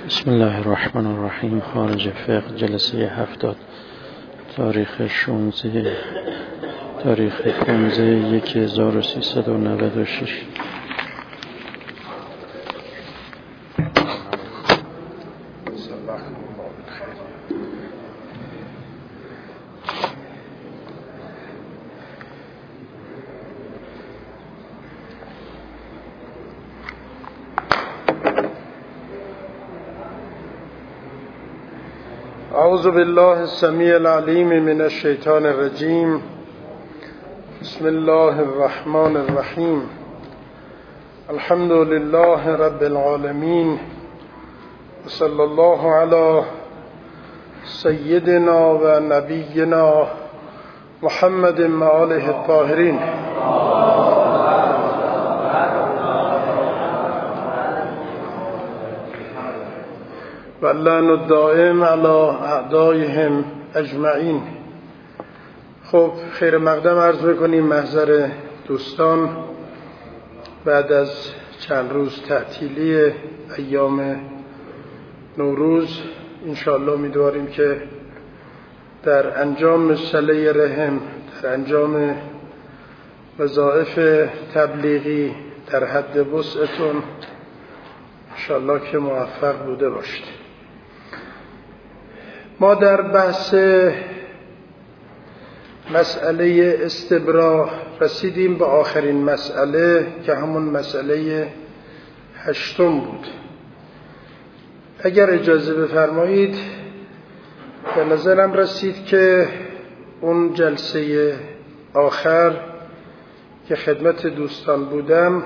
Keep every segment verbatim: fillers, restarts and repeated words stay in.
بسم الله الرحمن الرحیم. خارج فقه جلسه هفتاد، تاریخ شانزده تاریخ پانزده یک هزار و سیصد و نود و شش. اعوذ بالله السمیع العلیم من الشیطان الرجیم. بسم الله الرحمن الرحیم. الحمد لله رب العالمین و صلی الله علی سیدنا و نبینا محمد و آله الطاهرین. و اللعن الدائم علی اعدائهم اجمعین. خب خیر مقدم عرض بکنیم محضر دوستان بعد از چند روز تعطیلی ایام نوروز. انشاءالله امیدواریم که در انجام صله رحم، در انجام وظایف تبلیغی در حد وسعتون انشاءالله که موفق بوده باشید. ما در بحث مسئله استبراء رسیدیم به آخرین مسئله که همون مسئله هشتم بود. اگر اجازه بفرمایید، به نظرم رسید که اون جلسه آخر که خدمت دوستان بودم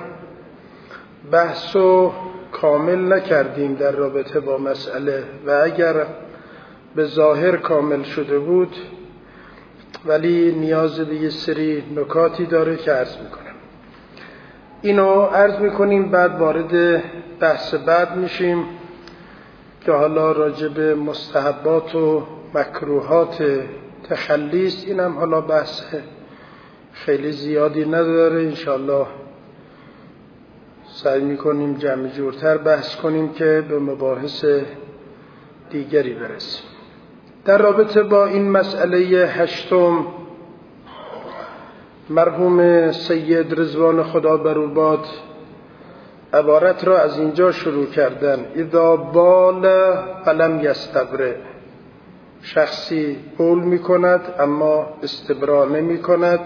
بحثو کامل نکردیم در رابطه با مسئله، و اگر به ظاهر کامل شده بود ولی نیاز به یه سری نکاتی داره که عرض میکنم. اینو عرض میکنیم، بعد وارد بحث بعد میشیم که حالا راجع به مستحبات و مکروهات تخلیص. اینم حالا بحث خیلی زیادی نداره، انشاءالله سعی میکنیم جمع جورتر بحث کنیم که به مباحث دیگری برسیم. در رابطه با این مسئله هشتم، مرحوم سید رضوان خدا بر او باد عبارت را از اینجا شروع کردن: اذا بال فلم یستبرئ. شخصی بول می کند اما استبرا نمی کند.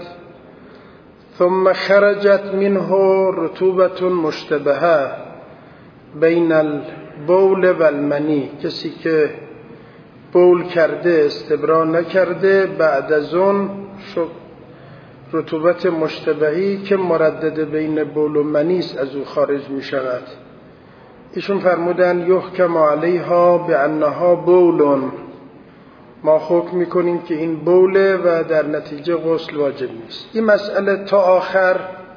ثم خرجت منه رطوبة مشتبهه بین البول و المنی. کسی که بول کرده استبرا نکرده، بعد از اون رطوبت مشتبهی که مردد بین بول و منی است از او خارج می شود. ایشون فرمودن یحکم علیها بانها بول. ما حکم میکنیم که این بوله و در نتیجه غسل واجب نیست. این مسئله تا آخر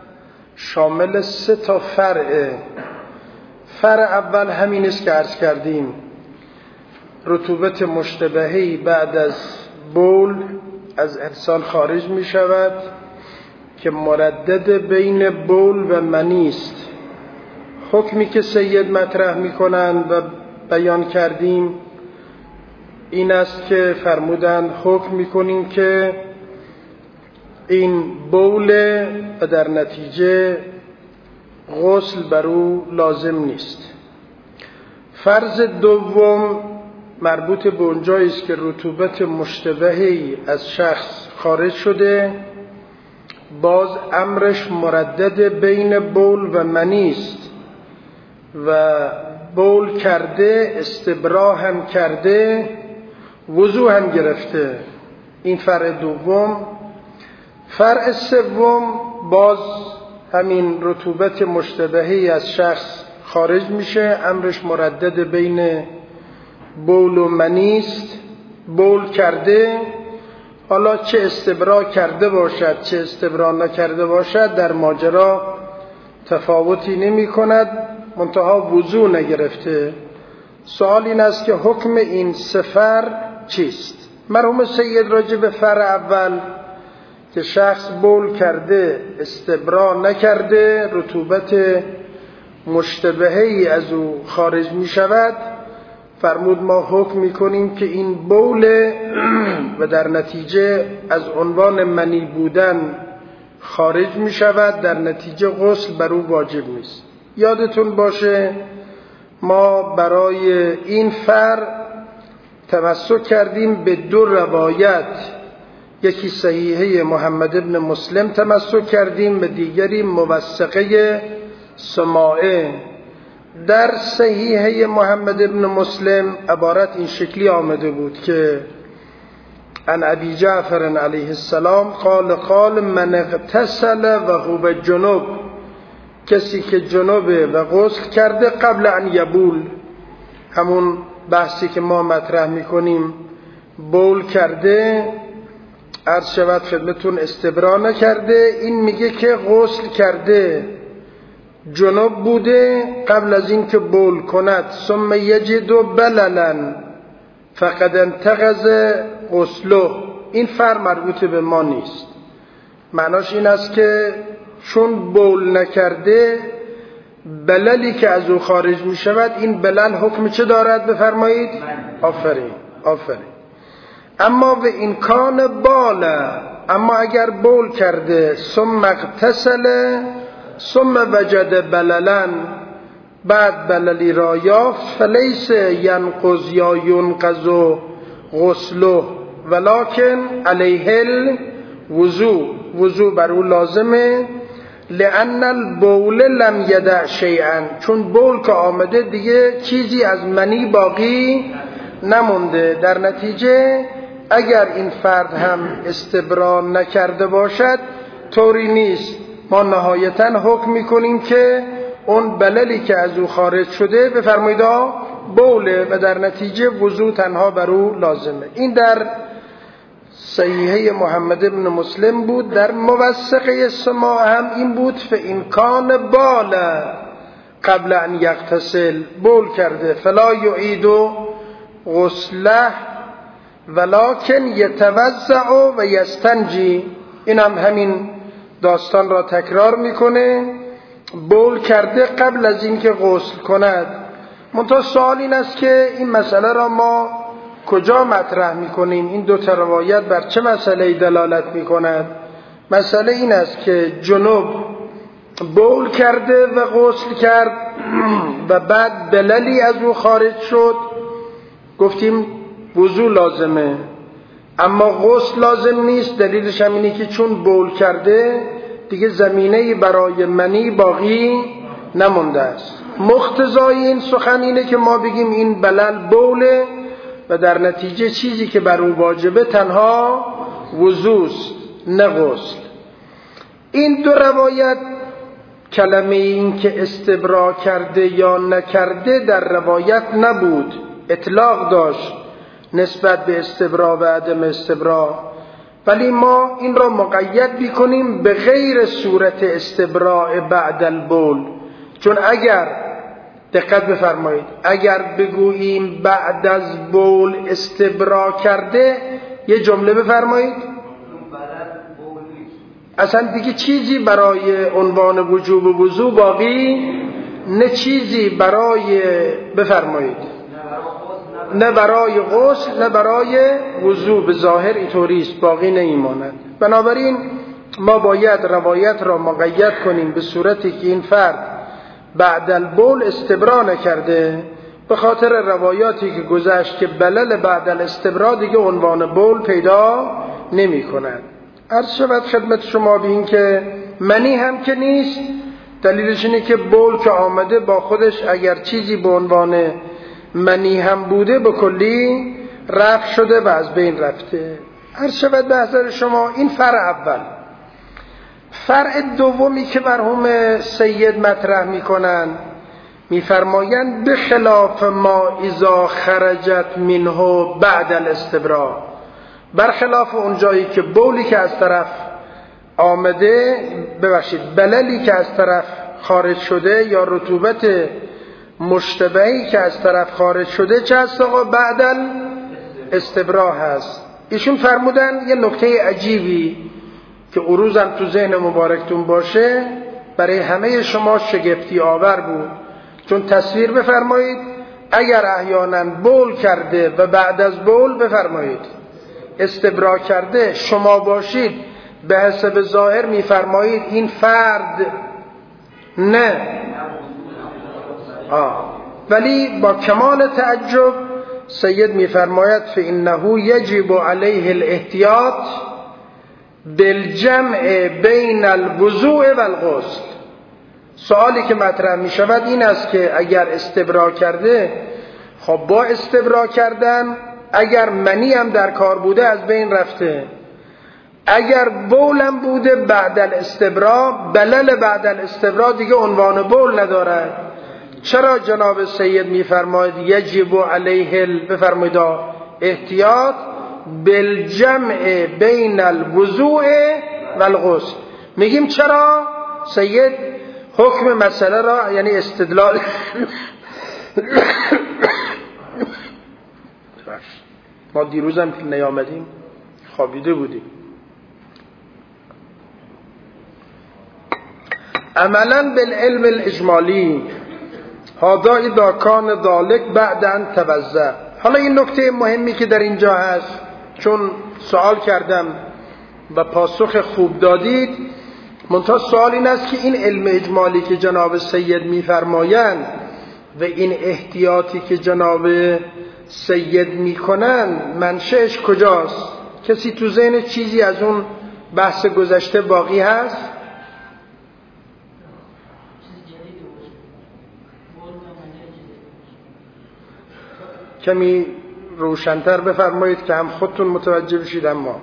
شامل سه تا فرعه. فرع اول همین است که عرض کردیم، رطوبت مشتبهی بعد از بول از انسان خارج می شود که مردد بین بول و منی است. حکمی که سید مطرح می کنند و بیان کردیم این است که فرمودند حکم می کنیم که این بوله و در نتیجه غسل بر او لازم نیست. فرض دوم مربوط به اونجایی است که رطوبت مشتبهی از شخص خارج شده، باز امرش مردد بین بول و منی است و بول کرده، استبرا هم کرده، وضو هم گرفته. این فرع دوم. فرع سوم باز همین رطوبت مشتبهی از شخص خارج میشه، امرش مردد بین بول و منی است، بول کرده. حالا چه استبرا کرده باشد چه استبرا نکرده باشد در ماجرا تفاوتی نمی کند، منتها وضو نگرفته. سوال این است که حکم این سفر چیست؟ مرحوم سید راجع به فرع اول که شخص بول کرده استبرا نکرده، رطوبت مشتبهی از او خارج می شود، فرمود ما حکم میکنیم که این بول و در نتیجه از عنوان منی بودن خارج میشود، در نتیجه غسل بر او واجب نیست. یادتون باشه ما برای این فرع تمسک کردیم به دو روایت، یکی صحیحه محمد ابن مسلم تمسک کردیم، به دیگری موثقه سماعه. در صحیحه محمد ابن مسلم عبارت این شکلی آمده بود که عن ابی جعفر علیه السلام قال قال من اغتسل و هو جنوب، کسی که جنوبه و غسل کرده قبل ان یبول، همون بحثی که ما مطرح میکنیم، بول کرده، عرض شود خدمتون استبرا نکرده، این میگه که غسل کرده جنوب بوده قبل از این که بول کند، ثم یجد بللا فقد انتقض غسله. این فرق مربوط به ما نیست، معناش این است که چون بول نکرده بللی که از او خارج می شود، این بلل حکم چه دارد بفرمایید؟ آفرین آفرین. اما به امکان بالا، اما اگر بول کرده ثم اغتسل ثم وجد بللا، بعد بللی را یافت، فلیس ینقض یا ینقض غسله ولکن علیه الوضو، وضو بر او لازمه، لأن البول لم یدع شیئا، چون بول که آمده دیگه چیزی از منی باقی نمونده. در نتیجه اگر این فرد هم استبرا نکرده باشد طوری نیست، ما نهایتا حکم میکنیم که اون بللی که از او خارج شده بفرمایید بوله و در نتیجه وضو تنها بر او لازمه. این در صحیحه محمد ابن مسلم بود. در موثقه سماع هم این بود، فإن کان بالا قبل ان یغتسل، بول کرده فلا یعید غسله ولکن یتوضع و یستنجی. این هم همین داستان را تکرار میکنه، بول کرده قبل از اینکه غسل کند. منتها سوال این است که این مسئله را ما کجا مطرح میکنیم؟ این دو تا روایت بر چه مسئله دلالت میکند؟ مسئله این است که جنوب بول کرده و غسل کرد و بعد بللی از او خارج شد، گفتیم وضو لازمه اما غسل لازم نیست. دلیلش هم اینه که چون بول کرده دیگه زمینه‌ای برای منی باقی نمونده است. مقتضای این سخن اینه که ما بگیم این بلل بوله و در نتیجه چیزی که بر او واجبه تنها وضوست نه غسل. این دو روایت کلمه این که استبرا کرده یا نکرده در روایت نبود، اطلاق داشت نسبت به استبرا و عدم استبرا، ولی ما این را مقید بیکنیم به غیر صورت استبراء بعد البول. چون اگر دقت بفرمایید اگر بگوییم بعد از بول استبرا کرده، یه جمله بفرمایید، اصلا دیگه چیزی برای عنوان وجوب وضو باقی نه، چیزی برای بفرمایید نه برای غسل نه برای وضو، به ظاهر اینطوری است، باقی نمیماند. بنابراین ما باید روایت را مقید کنیم به صورتی که این فرد بعد البول استبرا نکرده، به خاطر روایاتی که گذشت که بلل بعد الاستبرا دیگه عنوان بول پیدا نمی کند. عرض شود خدمت شما به این که منی هم که نیست، دلیلش اینه که بول که آمده با خودش اگر چیزی به عنوان منی هم بوده به کلی رفع شده و از بین رفته. عرض شود به حضر شما این فرع اول. فرع دومی که مرحوم سید مطرح میکنن میفرمایند به خلاف ما اذا خرجت منه بعد الاستبراء، برخلاف اون جایی که بولی که از طرف آمده، ببخشید بللی که از طرف خارج شده یا رطوبت مشتبهی که از طرف خارج شده چه هست آقا؟ بعد الاستبراء هست. ایشون فرمودن یه نکته عجیبی که عروضم تو ذهن مبارکتون باشه، برای همه شما شگفتی آور بود. چون تصویر بفرمایید اگر احیانا بول کرده و بعد از بول بفرمایید استبرا کرده شما باشید، به حسب ظاهر میفرمایید این فرد نه آه. ولی با کمال تعجب سید میفرماید فإنه یجب علیه الاحتیاط بالجمع بین الوضوء و الغسل. سوالی که مطرح می شود این است که اگر استبرا کرده، خب با استبرا کردن اگر منی هم در کار بوده از بین رفته، اگر بولم بوده بعد الاستبرا، بلل بعد الاستبرا دیگه عنوان بول نداره. چرا جناب سید میفرماید یجب علیه بفرمایید احتیاط بالجمع بین الوضوء و الغسل؟ میگیم چرا سید حکم مسئله را یعنی استدلال ما دیروز هم که نیامدیم خوابیده بودیم. عملا بالعلم الاجمالی هذا اذا کان ذلك بعد ان توضأ. حالا این نکته مهمی که در اینجا هست، چون سوال کردم و پاسخ خوب دادید، منتها سوال این است که این علم اجمالی که جناب سید میفرمایند و این احتیاطی که جناب سید میکنن منشأش کجاست؟ کسی تو ذهن چیزی از اون بحث گذشته باقی هست؟ کمی روشن‌تر بفرمایید که هم خودتون متوجه بشید. اما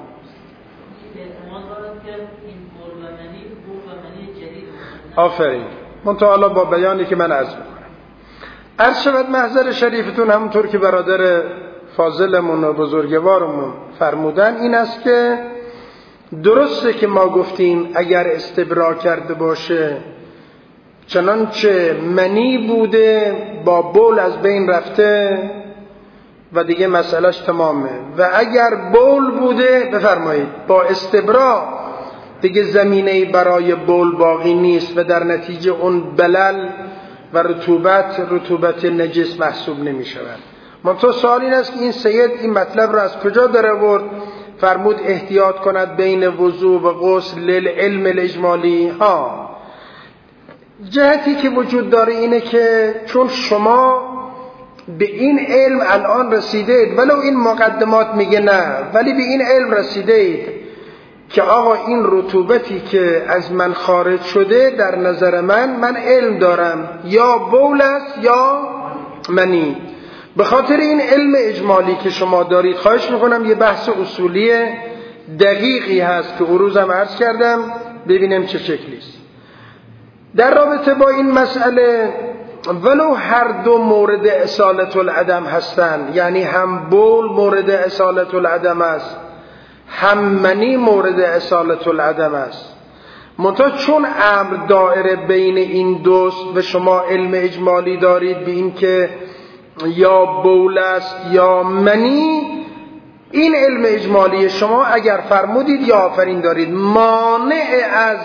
آفرین. منتها حالا با بیانی که من عرض میکنم عرض شود محضر شریفتون همونطور که برادر فاضلمون و بزرگوارمون فرمودن این است که درسته که ما گفتیم اگر استبرا کرده باشه چنانچه منی بوده با بول از بین رفته و دیگه مسئلهش تمامه، و اگر بول بوده بفرمایید با استبرا دیگه زمینه‌ای برای بول باقی نیست و در نتیجه اون بلل و رطوبت رطوبت نجس محسوب نمی شود. منتها سوال این است که این سید این مطلب را از کجا در آورد؟ فرمود احتیاط کند بین وضو و غسل للعلم الاجمالی. ها، جهتی که وجود داره اینه که چون شما به این علم الان رسیدید، ولو این مقدمات میگه نه، ولی به این علم رسیدید که آقا این رطوبتی که از من خارج شده در نظر من من علم دارم یا بول است یا منی. به خاطر این علم اجمالی که شما دارید خواهش میکنم یه بحث اصولی دقیقی هست که اروزم عرض کردم ببینیم چه شکلیست در رابطه با این مسئله. ولو هر دو مورد اصالت العدم هستند، یعنی هم بول مورد اصالت العدم است هم منی مورد اصالت العدم است، منتها چون امر دائره بین این دوست و شما علم اجمالی دارید به این که یا بول است یا منی، این علم اجمالی شما اگر فرمودید یا آفرین دارید مانع از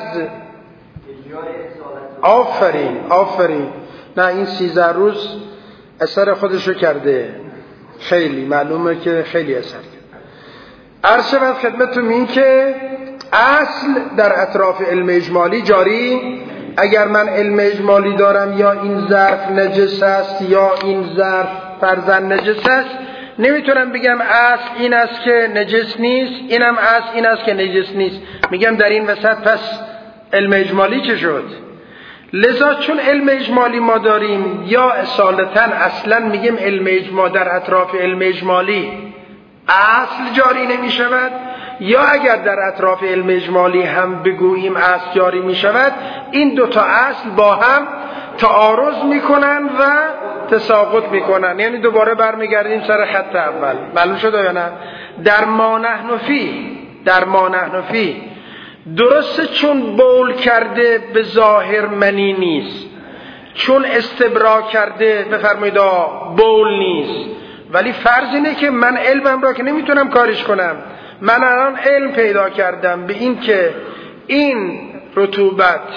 آفرین آفرین نه این سیزده روز اثر خودشو کرده، خیلی معلومه که خیلی اثر کرده. عرض شود خدمتتون این که اصل در اطراف علم اجمالی جاری، اگر من علم اجمالی دارم یا این ظرف نجس است یا این ظرف فرضاً نجس است، نمیتونم بگم اصل این است که نجس نیست، اینم اصل این است که نجس نیست، میگم در این وسط پس علم اجمالی چه شد؟ لذا چون علم اجمالی ما داریم یا اصالتاً اصلاً میگیم علم اجمالی در اطراف علم اجمالی اصل جاری نمی شود، یا اگر در اطراف علم اجمالی هم بگوییم اصل جاری می شود، این دوتا اصل با هم تعارض می کنن و تساقط می کنن، یعنی دوباره برمیگردیم سر خط اول. معلوم شد یا نه؟ در ما نحن فی در ما نحن فی درسته چون بول کرده به ظاهر منی نیست، چون استبرا کرده بفرمایید بول نیست، ولی فرض اینه که من علمم را که نمیتونم کارش کنم، من الان علم پیدا کردم به این که این رطوبت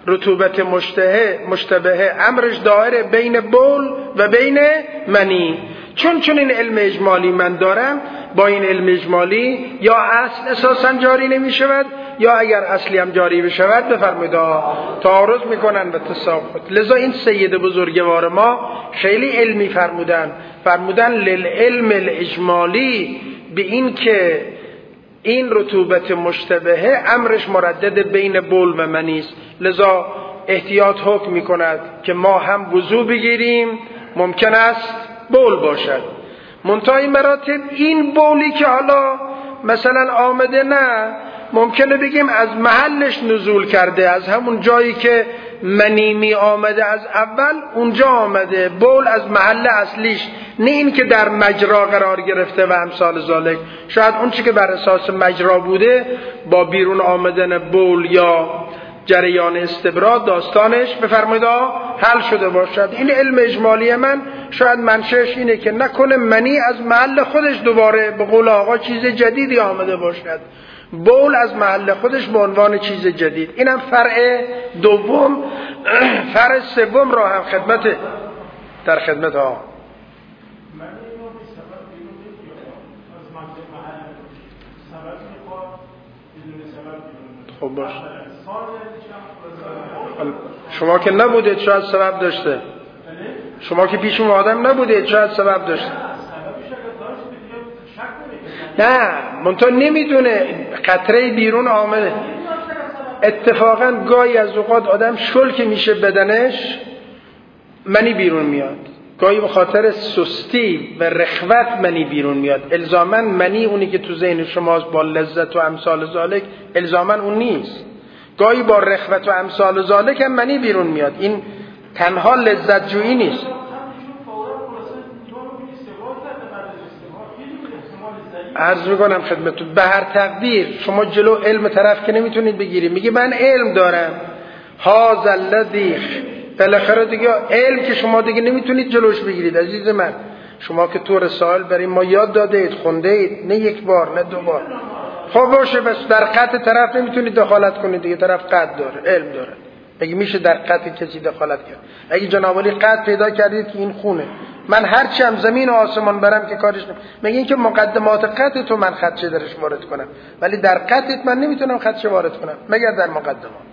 رطوبت مشتبه مشتبه امرش دائره بین بول و بین منی. چون چون این علم اجمالی من دارم، با این علم اجمالی یا اصل اساسا جاری نمی شود یا اگر اصلی هم جاری بشود بفرمایید تعارض میکنن و تساقط. لذا این سید بزرگوار ما خیلی علمی فرمودن، فرمودن للعلم الاجمالی، به این که این رطوبت مشتبهه امرش مردد بین بول و منی است. لذا احتیاط حکم میکند که ما هم وضو بگیریم، ممکن است بول باشد. منتهای مراتب این بولی که حالا مثلا آمده، نه ممکنه بگیم از محلش نزول کرده، از همون جایی که منی می آمده از اول اونجا آمده، بول از محل اصلیش، نه این که در مجرا قرار گرفته و امثال ذالک. شاید اون چی که بر اساس مجرا بوده با بیرون آمدن بول یا جریان استبرا داستانش بفرمایید حل شده باشد. این علم اجمالی من شاید منشأش اینه که نکنه منی از محل خودش دوباره به قول آقا چیز جدیدی آمده باشد، بول از محل خودش به عنوان چیز جدید. اینم فرع دوم. فرع سوم را هم خدمت در خدمت ها. خب باش، شما که نبودید شاید سبب داشته، شما که پیش اون آدم نبودید شاید سبب داشته. نه منتها نمیدونه قطره بیرون آمده. اتفاقا گاهی از اوقات آدم شل که میشه بدنش منی بیرون میاد، گاهی به خاطر سستی و رخوت منی بیرون میاد. الزاما منی اونی که تو ذهن شماست با لذت و امثال ذالک الزاما اون نیست، گاهی با رخوت و امثال ذالک هم منی بیرون میاد. این تنها لذت جویی نیست. عرض میکنم خدمتتون به هر تقدیر شما جلو علم طرف که نمیتونید بگیرید. میگه من علم دارم، هاذا الذی، بالاخره دیگه علم که شما دیگه نمیتونید جلوش بگیرید. عزیز من شما که تو رسائل برای ما یاد داده اید، خونده اید، نه یک بار نه دو بار. خب باشه، بس در قطع طرف نمیتونید دخالت کنید دیگه، طرف قطع داره، علم داره. اگه میشه در قطع کسی دخالت کرد؟ اگه جناب علی قطع پیدا کردید که این خونه، من هر چی هم زمین و آسمان برم که کارش نمیشه. مگه اینکه مقدمات قطع تو من خدشه درش وارد کنم، ولی در قطعت من نمیتونم خدشه وارد کنم مگر در مقدمات.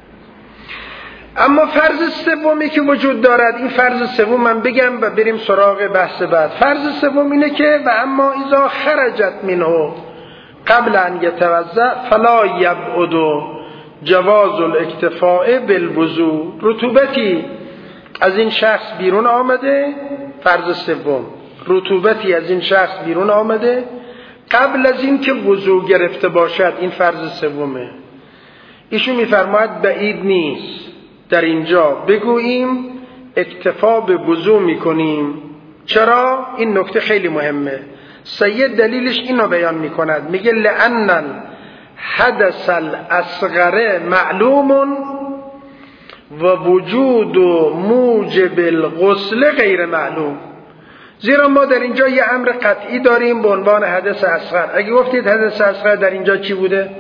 اما فرض سومی که وجود دارد، این فرض سوم من بگم و بریم سراغ بحث بعد. فرض سوم اینه که و اما اذا خرجت منه قبل ان یتوضا فلا یبعد جواز الاکتفاء بالوضوء. رطوبتی از این شخص بیرون آمده، فرض سوم، رطوبتی از این شخص بیرون آمده قبل از این که وضو گرفته باشد. این فرض سومه. ایشون میفرماید بعید نیست در اینجا بگوییم اکتفا به وضو میکنیم. چرا؟ این نکته خیلی مهمه. سید دلیلش اینو بیان میکند، میگه لأن حدث الاصغر معلوم و وجود موجب الغسل غیر معلوم. زیرا ما در اینجا یه امر قطعی داریم به عنوان حدث اصغر. اگه گفتید حدث اصغر در اینجا چی بوده؟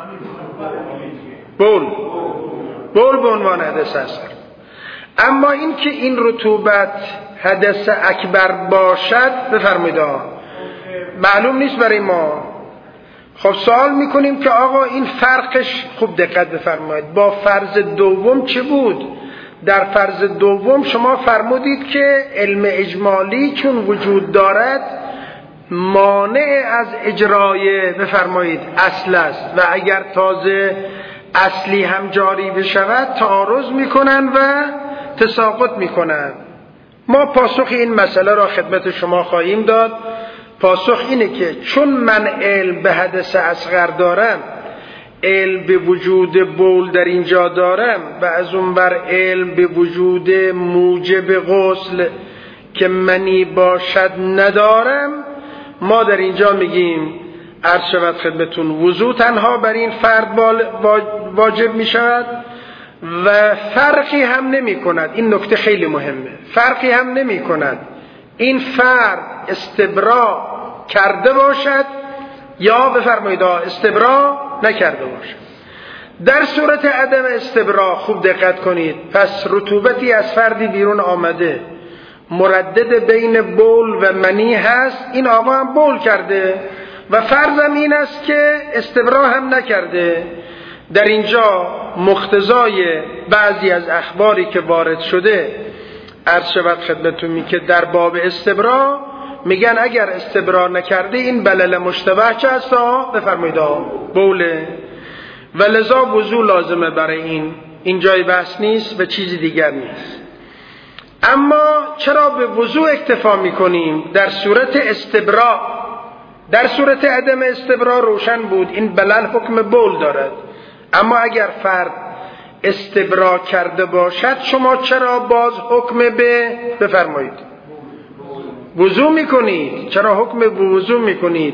بول. بول به عنوان حدث اصغر. اما این که این رطوبت حدث اکبر باشد بفرمایید معلوم نیست برای ما. خب سوال میکنیم که آقا این فرقش، خوب دقت بفرمایید، با فرض دوم چه بود؟ در فرض دوم شما فرمودید که علم اجمالی چون وجود دارد مانع از اجرای بفرمایید اصل است و اگر تازه اصلی هم جاری بشود تعارض میکنن و تساقط میکنن. ما پاسخ این مسئله را خدمت شما خواهیم داد. پاسخ اینه که چون من علم به حدث اصغر دارم، علم به وجود بول در اینجا دارم و از اون بر علم به وجود موجب غسل که منی باشد ندارم، ما در اینجا میگیم عرض شود خدمتون وضو تنها بر این فرد واجب می شود و فرقی هم نمی کند. این نکته خیلی مهمه. فرقی هم نمی کند این فرد استبرا کرده باشد یا بفرمایید استبرا نکرده باشد. در صورت عدم استبرا خوب دقت کنید، پس رطوبتی از فردی بیرون آمده مردد بین بول و منی هست، این آقا هم بول کرده و فرضم این است که استبرا هم نکرده. در اینجا مقتضای بعضی از اخباری که وارد شده عرض شود خدمتتون که در باب استبرا میگن اگر استبرا نکرده این بلل مشتبه چه است؟ بفرمایید بوله، و لذا وضو لازمه برای این. این جای بحث نیست و چیزی دیگر نیست. اما چرا به وضو اکتفا میکنیم در صورت استبرا؟ در صورت عدم استبرا روشن بود این بلل حکم بول دارد، اما اگر فرد استبرا کرده باشد شما چرا باز حکم به بفرمایید وضو میکنید؟ چرا حکم به وضو میکنید؟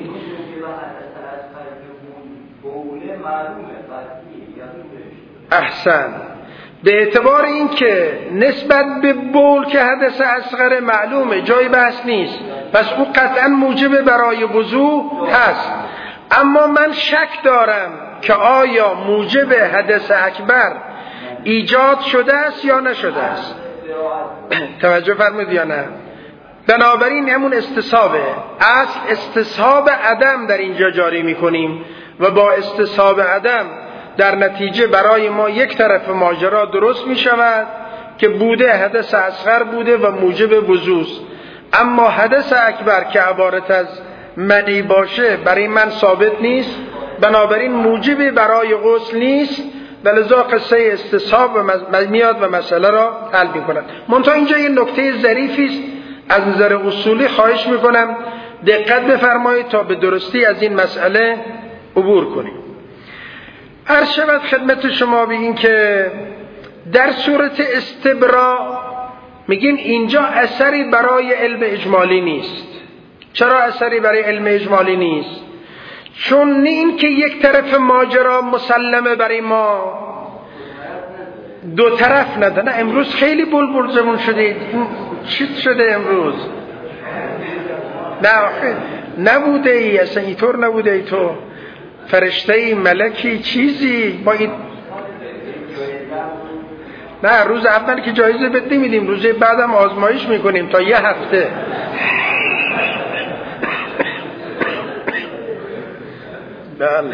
احسن. به اعتبار این که نسبت به بول که حدث اصغر معلومه جای بحث نیست، پس او قطعا موجب برای وضو هست. اما من شک دارم که آیا موجب حدث اکبر ایجاد شده است یا نشده است. توجه فرمودید یا نه؟ بنابراین همون استصحابه، اصل استصحاب عدم در اینجا جاری میکنیم و با استصحاب عدم در نتیجه برای ما یک طرف ماجرا درست می شود که بوده حدث اصغر بوده و موجب وضوست، اما حدث اکبر که عبارت از منی باشه برای من ثابت نیست، بنابراین موجب برای غسل نیست و لذا قصه استصحاب میاد و مسئله را حل می کند. منتها اینجا یه نکته ظریفی است از نظر اصولی، خواهش می کنم دقت بفرمایید تا به درستی از این مسئله عبور کنیم. عرض شود خدمت شما به این که در صورت استبرا میگیم اینجا اثری برای علم اجمالی نیست. چرا اثری برای علم اجمالی نیست؟ چون نه این که یک طرف ماجرا مسلمه برای ما، دو طرف نده. نه امروز خیلی بلبل زبون شدید. چی شده امروز؟ نه آخه نبوده ای، اصلا اینطور نبوده ای، تو فرشته ملکی چیزی ما این... نه روز اول که جایزه بد نمیدیم، روز بعدم آزمایش میکنیم تا یه هفته. بله.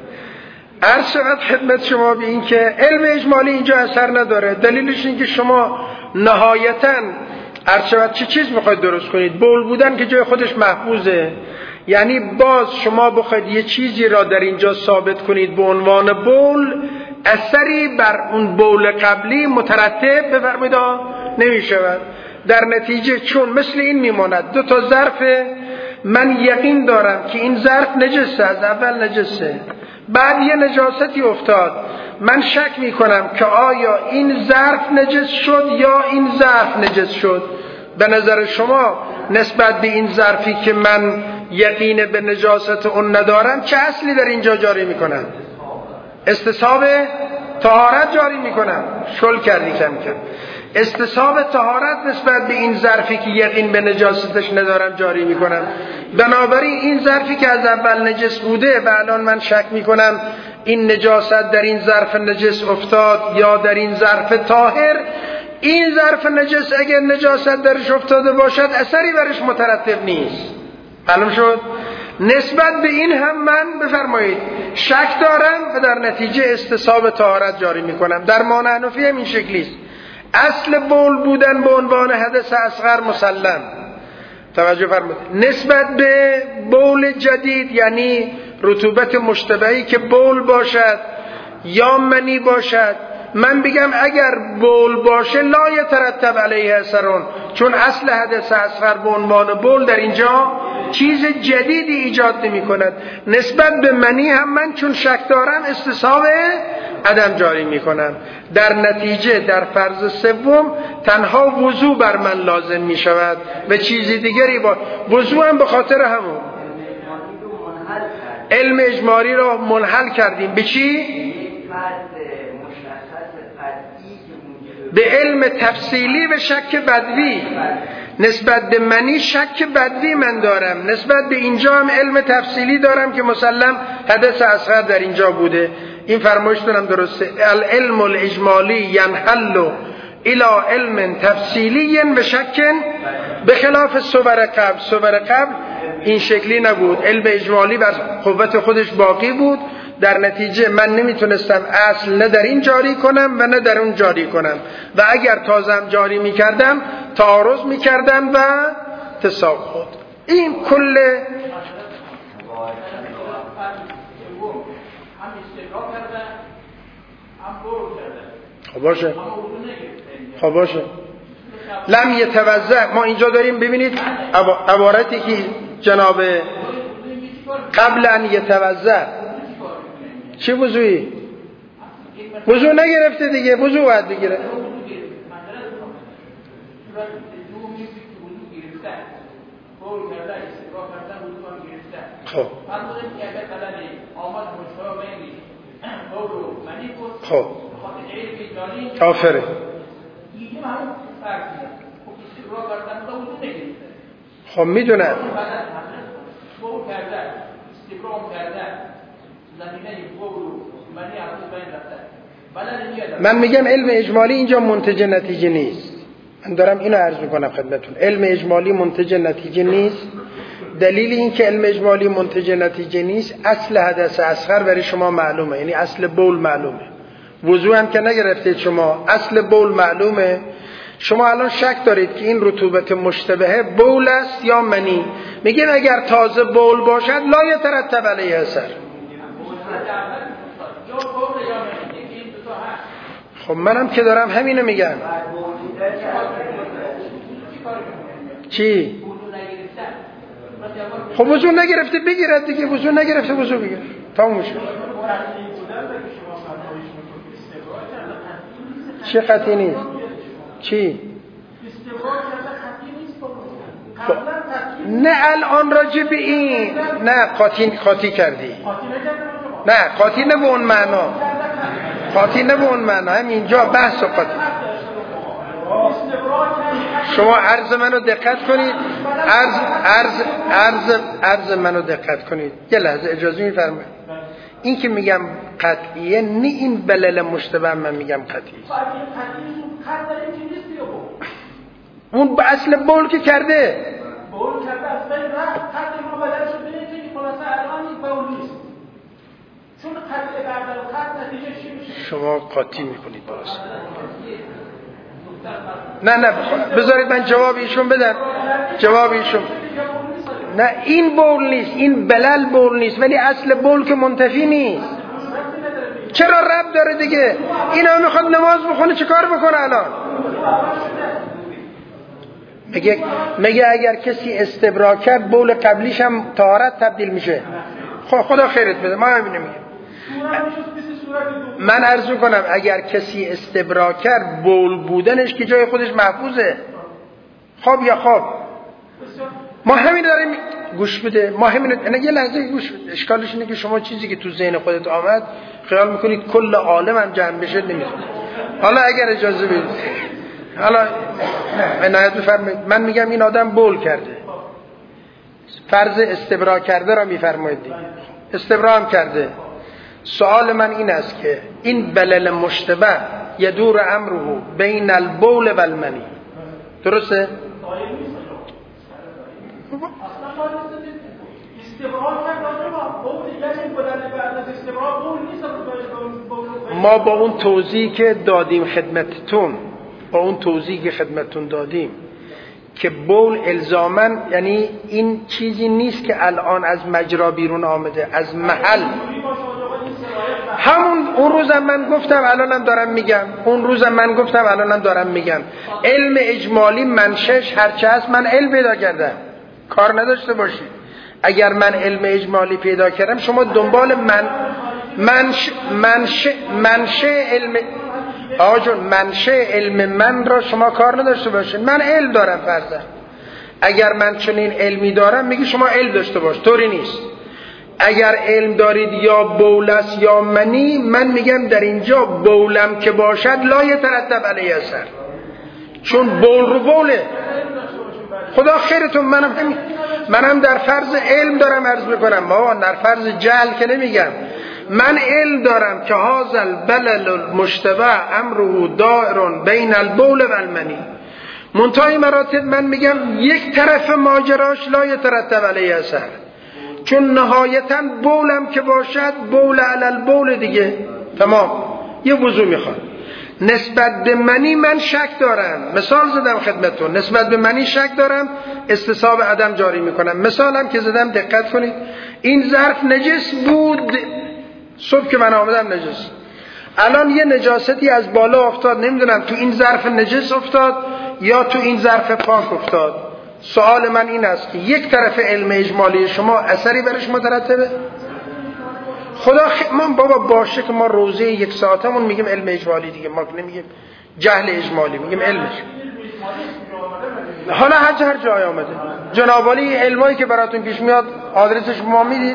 عرض شود خدمت شما به این که علم اجمالی اینجا اثر نداره. دلیلش این که شما نهایتاً عرض شود چه چیز میخواید درست کنید؟ بول بودن که جای خودش محفوظه، یعنی باز شما بخواید یه چیزی را در اینجا ثابت کنید به عنوان بول، اثری بر اون بول قبلی مترتب بفرمایید نمی شود. در نتیجه چون مثل این میماند دو تا ظرف، من یقین دارم که این ظرف نجسه، از اول نجسه، بعد یه نجاستی افتاد، من شک میکنم که آیا این ظرف نجس شد یا این ظرف نجس شد. به نظر شما نسبت به این ظرفی که من یقین به نجاست اون ندارم چه اصلی در اینجا جاری میکنم؟ استصحاب طهارت جاری میکنم. شل کردی کم کم. استصحاب طهارت نسبت به این ظرفی که یقین به نجاستش ندارم جاری میکنم. بنابراین این ظرفی که از اول نجس بوده و الان من شک میکنم این نجاست در این ظرف نجس افتاد یا در این ظرف طاهر، این ظرف نجس اگر نجاست درش افتاده باشد اثری برش مترتب نیست. معلوم شد؟ نسبت به این هم من بفرمایید شک دارم و در نتیجه استصحاب طهارت جاری میکنم. در ما حنفی هم این شکلی است. اصل بول بودن به عنوان حدث اصغر مسلم. توجه فرمایید. نسبت به بول جدید یعنی رطوبت مشتبهی که بول باشد یا منی باشد، من بگم اگر بول باشه لا یترتب علیه اثرون، چون اصل حدث اصغر به عنوان بول در اینجا چیز جدیدی ایجاد نمی کند. نسبت به منی هم من چون شک دارم استصحاب عدم جاری می کنم. در نتیجه در فرض سوم تنها وضو بر من لازم می شود و چیزی دیگری با وضو هم به خاطر همون علم اجمالی را منحل کردیم. به چی؟ به علم تفصیلی و شک بدوی. نسبت به منی شک بدوی من دارم، نسبت به اینجا هم علم تفصیلی دارم که مسلم حدث اصغر در اینجا بوده. این فرمایش دارم درسته. العلم الاجمالی ینحل الى علم تفصیلی و شک به خلاف صور قبل. صور قبل این شکلی نبود، علم اجمالی بر قوت خودش باقی بود، در نتیجه من نمیتونستم اصل نه در این جاری کنم و نه در اون جاری کنم و اگر تازم جاری میکردم تعارض میکردن و تساقط. این کل خب باشه خب باشه لم یتوضع. ما اینجا داریم ببینید عبارتی که جناب قبل ان یتوضع چه وضوعی؟ وضوع نگرفته دیگه، وضوع باید بگیره. خب خب آفره خب میدونم من میگم علم اجمالی اینجا منتج نتیجه نیست. من دارم اینو عرض میکنم خدمتتون، علم اجمالی منتج نتیجه نیست. دلیل این که علم اجمالی منتج نتیجه نیست، اصل حدث اصغر برای شما معلومه، یعنی اصل بول معلومه. وضوع هم که نگرفتید شما، اصل بول معلومه. شما الان شک دارید که این رطوبت مشتبهه بول است یا منی. میگیم اگر تازه بول باشد لا یترتب علیه اثر. خب منم که دارم همینو میگم. چی؟ خب وضو نگرفته بگیرد دیگه، وضو نگرفته وضو بگیر تموم میشه. چی قطعی نیست؟ چی؟ خب. نه الان راجع به این نه قاطی قاطی کردی، نه قاطی نه به اون معنا، قاطی نه به اون معنا، همینجا بحث و قاطی. شما عرض منو دقت کنید، عرض عرض عرض عرض منو دقت کنید. یه لحظه اجازه میفرمایید. این که میگم قطعیه نه این بلل مشتبه من میگم قطعی. اون به اصل بول که کرده. بول کرده اصلا رفت قطع ما بدل شد به اینکه خلاصه الان این بول نیست. چون قطع بعد از قطع نتیجه چی میشه؟ شما قاطی میکنید درست. نه نه بذارید من جواب ایشون بدم. جواب ایشون. نه این بول نیست، این بلل بول نیست، ولی اصل بول که منتفی نیست. چرا رب داره دیگه؟ اینا میخواد نماز بخونه چه کار بکنه الان؟ میگه میگه اگر کسی استبرا کرد بول قبلیش هم طهارت تبدیل میشه. خب خدا خیرت بده. ما همین میگیم. من عرض میکنم اگر کسی استبرا کرد بول بودنش که جای خودش محفوظه. خواب یا خواب. ما همین داریم گوش بده. ما همین نه یه لحظه گوش بده. اشکالش اینه که شما چیزی که تو ذهن خودت آمد خیال میکنید کل عالم هم جمع بشه نمیتونه. حالا اگر اجازه بدید حالا عنایت بفرمایید. من میگم این آدم بول کرده، فرض استبرا کرده را میفرمایید. استبرا هم کرده. سوال من این است که این بلل مشتبه یدور امره بین البول و المنی، درسته؟ ما با اون توضیحی که دادیم خدمتتون، با اون توضیحی که خدمتتون دادیم که بول الزاماً یعنی این چیزی نیست که الان از مجرا بیرون آمده، از محل. همون اون روزم من گفتم الانم دارم میگم، اون روزم من گفتم الانم دارم میگم، علم اجمالی منشش هرچه هست من علم پیدا کردم، کار نداشته باشید. اگر من علم اجمالی پیدا کردم شما دنبال من منش منشه منشه علم آقا جون منشه علم من را شما کار نداشته باشید. من علم دارم فرضاً. اگر من چنین علمی دارم میگی شما علم داشته باش، طوری نیست. اگر علم دارید یا بولس یا منی، من میگم در اینجا بولم که باشد لا یترتب علیه اثر، چون بول رو بوله. خدا خیرتون. منم همین منم در فرض علم دارم عرض میکنم، ما در فرض جهل که نمیگم. من علم دارم که هذا البلل المشتبه امره دائر بین البول و المنی. منتهای مراتب من میگم یک طرف ماجراش لا یترتب علیه اثر، چون نهایتا بولم که باشد بول علی البول دیگه تمام، یه وضو میخواد. نسبت به منی من شک دارم، مثال زدم خدمتتون، نسبت به منی شک دارم، استصحاب عدم جاری میکنم. مثالم که زدم دقت کنید، این ظرف نجس بود صبح که من آمدم نجس، الان یه نجاستی از بالا افتاد، نمیدونم تو این ظرف نجس افتاد یا تو این ظرف پاک افتاد. سوال من این است که یک طرف علم اجمالی شما اثری برش مترتبه؟ خدا خ... من بابا باشه که ما روزه یک ساعتمون میگیم علم اجمالی دیگه، ما نمیگیم جهل اجمالی، میگیم علمش. حالا هر هر جای آمده جنابالی علمایی که براتون پیش میاد آدرسش ما میدید؟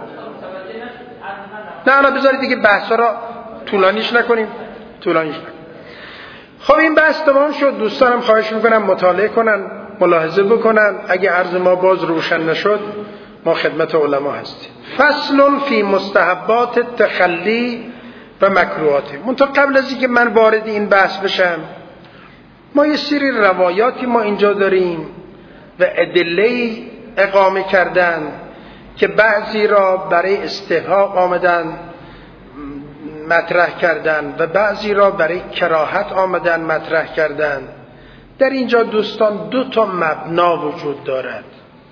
نه نه بذارید دیگه بحثا را طولانیش نکنیم طولانیش نکنیم. خب این بحث تمام شد. دوستانم خواهش میکنم مطالعه کنن، ملاحظه بکنن. اگه عرض ما باز روشن نشد ما خدمت علما هستیم. فصل فی مستحبات التخلی و مکروهات. منتها قبل از اینکه من وارد این بحث بشم، ما یه سری روایاتی ما اینجا داریم و ادله اقامه کردن که بعضی را برای استحقاق آمدن مطرح کردن و بعضی را برای کراهت آمدن مطرح کردن. در اینجا دوستان دو تا مبنا وجود دارد.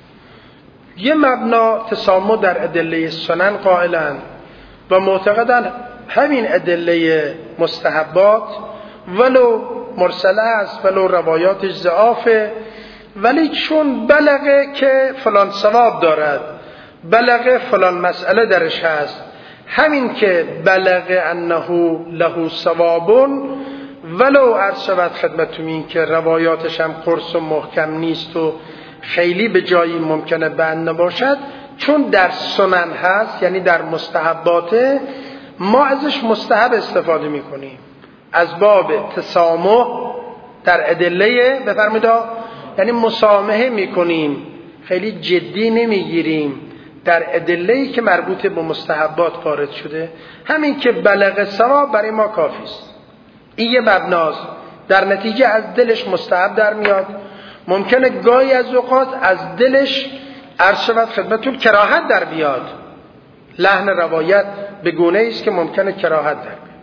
یه مبنا تسامح در ادله سنن قائلن و معتقدن همین ادله مستحبات ولو مرسله است ولو روایاتش ضعافه، ولی چون بلغه که فلان ثواب دارد، بلغه فلان مسئله درش هست، همین که بلغه انه له ثوابون ولو عرض شود خدمتتون این که روایاتش هم قرص و محکم نیست و خیلی به جایی ممکنه بند نباشد، چون در سنن هست یعنی در مستحباته، ما ازش مستحب استفاده میکنیم از باب تسامح در ادله بفرمایید، یعنی مسامحه میکنیم، خیلی جدی نمیگیریم در ادله‌ای که مربوط به مستحبات وارد شده. همین که بلغ ثواب برای ما کافی است. این یه مبناست. در نتیجه از دلش مستحب در میاد. ممکنه گاهی از اوقات از دلش عرض شود خدمتتون کراهت در بیاد. لحن روایت به گونه‌ای است که ممکنه کراهت در بیاد.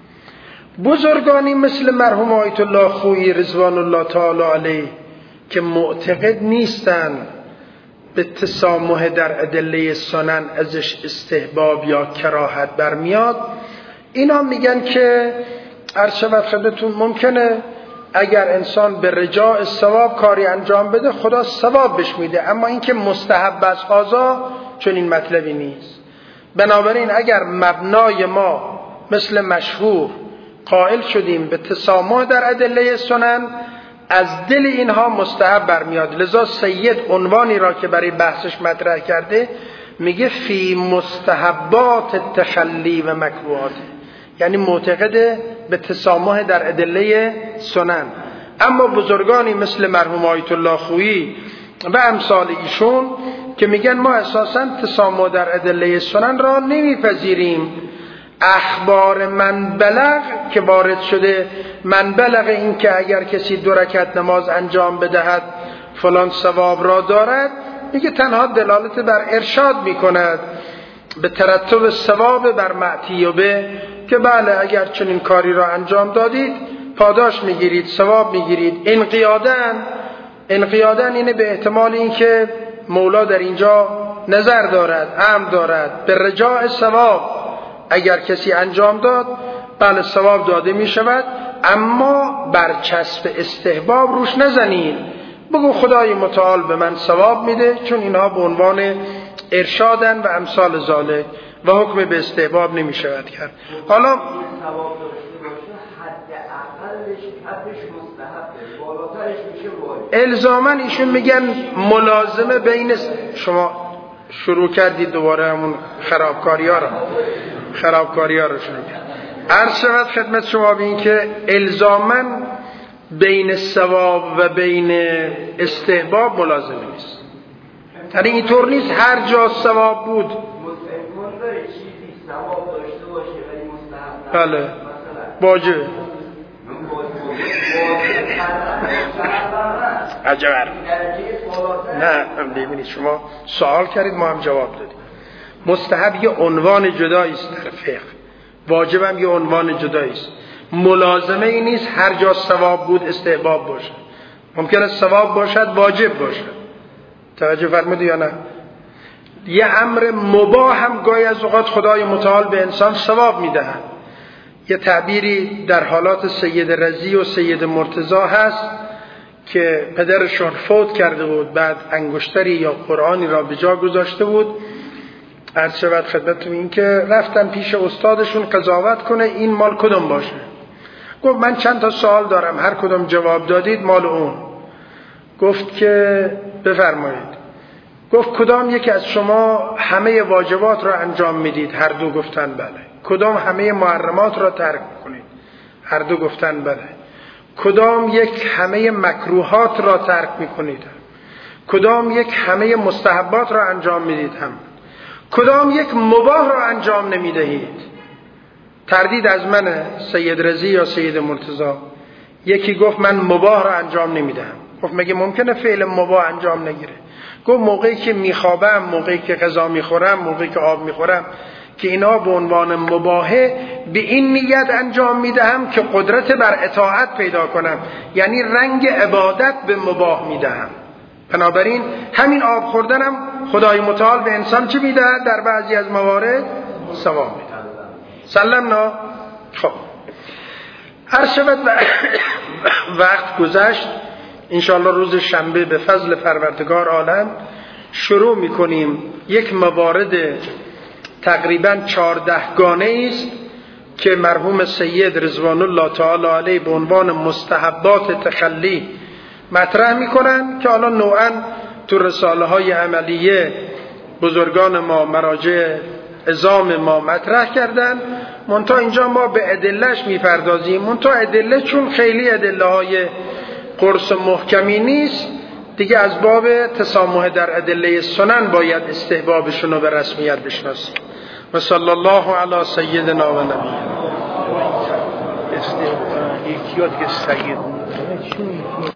بزرگانی مثل مرحوم آیت الله خویی رضوان الله تعالی علیه که معتقد نیستن به تسامح در ادله سنن ازش استحباب یا کراهت برمیاد، اینا میگن که عرض شود خدمتتون ممکنه اگر انسان به رجاء ثواب کاری انجام بده خدا ثواب بهش میده، اما اینکه مستحب است هذا چون این مطلبی نیست. بنابراین اگر مبنای ما مثل مشهور قائل شدیم به تسامح در ادله سنن، از دل اینها مستحب برمیاد. لذا سید عنوانی را که برای بحثش مطرح کرده میگه فی مستحبات التخلی و مکروهات، یعنی معتقد به تسامح در ادله سنن. اما بزرگانی مثل مرحوم آیت الله خویی و امثال ایشون که میگن ما اساساً تسامح در ادله سنن را نمیپذیریم. اخبار من بلغ که وارد شده، من بلغ این که اگر کسی دو رکعت نماز انجام بدهد فلان ثواب را دارد، میگه تنها دلالت بر ارشاد میکند به ترتب ثواب بر معتیبه که بله اگر چنین کاری را انجام دادید پاداش میگیرید، ثواب میگیرید. انقیادن انقیادن اینه به احتمال این که مولا در اینجا نظر دارد، امر دارد به رجاء ثواب، اگر کسی انجام داد بله ثواب داده می شود، اما برچسب استحباب روش نزنید، بگو خدای متعال به من ثواب میده، چون اینها به عنوان ارشادن و امثال ذالک و حکم به استحباب نمی شود کرد. حالا الزاماً ایشون میگن ملازمه بین شما شروع کردید دوباره همون خرابکاری ها را خرابکاری ها را شروع کرد. عرض شود خدمت شما بین که الزاماً بین ثواب و بین استحباب ملازمه نیست. یعنی اینطور نیست هر جا ثواب بود بله واجب عجب. نه ببینید شما سوال کردید ما هم جواب دادیم. مستحب یه عنوان جدایی است در فقه، واجب هم یه عنوان جدایی است. ملازمه ای نیست هر جا ثواب بود استحباب باشه. ممکنه ثواب باشد واجب باشه. توجه فرمودید یا نه؟ یه امر مباح هم گاهی از اوقات خدای متعال به انسان ثواب میدهد. یه تعبیری در حالات سید رضی و سید مرتضی هست که پدرشون فوت کرده بود، بعد انگشتری یا قرآنی را به جا گذاشته بود. عرض شود خدمتتون این که رفتن پیش استادشون قضاوت کنه این مال کدوم باشه. گفت من چند تا سوال دارم، هر کدوم جواب دادید مال اون. گفت که بفرمایید. گفت کدام یکی از شما همه واجبات را انجام میدید؟ هر دو گفتن بله. کدام همه محرمات را ترک کنید؟ هر دو گفتن بله. کدام یک همه مکروهات را ترک میکنید؟ کدام یک همه مستحبات را انجام میدید؟ هم کدام یک مباح را انجام نمیدهید؟ تردید از منه سید رضی یا سید مرتضی. یکی گفت من مباح را انجام نمیدهم. گفت مگه ممکنه فعل مباح انجام نگیره؟ گفت موقعی که میخوابم، موقعی که غذا میخورم، موقعی که آب میخورم که اینا به عنوان مباحه به این نیت انجام میدهم که قدرت بر اطاعت پیدا کنم، یعنی رنگ عبادت به مباح میدهم. بنابراین همین آب خوردنم خدای متعال به انسان چه میدهد؟ در بعضی از موارد ثواب میدهد. سلمنا. خب هر شود وقت گذشت. انشاءالله روز شنبه به فضل پروردگار عالم شروع میکنیم. یک موارد تقریبا چهارده گانه است که مرحوم سید رضوان الله تعالی علیه به عنوان مستحبات تخلی مطرح میکنن که حالا نوعا تو رساله های عملیه بزرگان ما مراجع عظام ما مطرح کردن. منتها اینجا ما به ادلهش میپردازیم. منتها ادله چون خیلی ادله های قرص محکمی نیست دیگه، از باب تسامح در ادله سنن باید استحبابشون رو به رسمیت بشناسیم. و صلی الله علی سیدنا و نبینا. استحباب یکی دیگه سید